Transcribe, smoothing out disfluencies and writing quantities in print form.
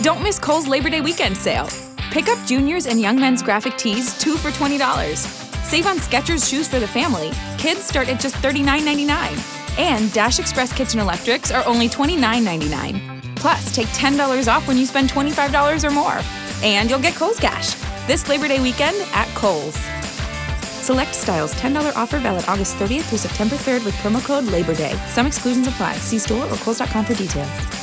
Don't miss Kohl's Labor Day weekend sale. Pick up juniors and young men's graphic tees, 2 for $20. Save on Skechers shoes for the family. Kids start at just $39.99. And Dash Express Kitchen Electrics are only $29.99. Plus, take $10 off when you spend $25 or more. And you'll get Kohl's Cash. This Labor Day weekend at Kohl's. Select styles, $10 offer valid August 30th through September 3rd with promo code LABOR DAY. Some exclusions apply. See store or Kohls.com for details.